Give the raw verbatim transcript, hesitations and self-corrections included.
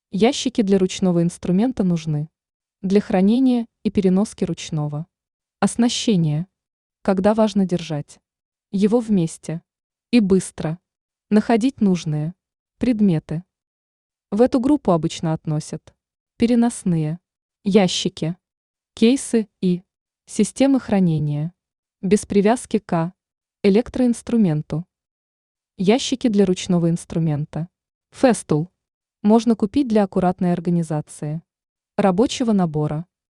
Ящики для ручного инструмента нужны для хранения и переноски ручного. Оснащение. Когда важно держать его вместе и быстро находить нужные предметы. В эту группу обычно относят переносные ящики, кейсы и системы хранения без привязки к электроинструменту. Ящики для ручного инструмента. Фестул можно купить для аккуратной организации рабочего набора.